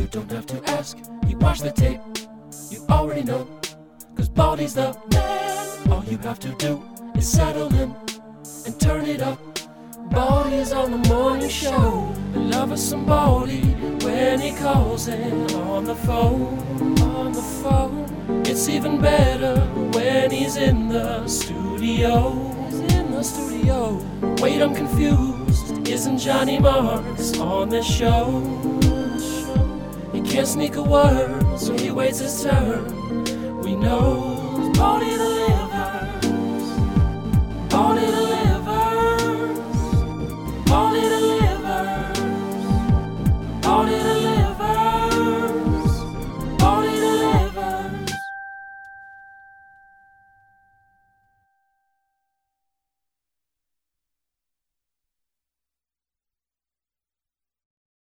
don't have to ask. You watch the tape, you already know. Cause Baldy's the man. All you have to do is settle in and turn it up. Baldy is on the morning show. We love us some Baldy when he calls in on the phone. On the phone. It's even better when he's in the studio. He's in the studio. Wait, I'm confused. Isn't Johnny Marks on this show? He can't sneak a word, so he waits his turn. We know Baldy the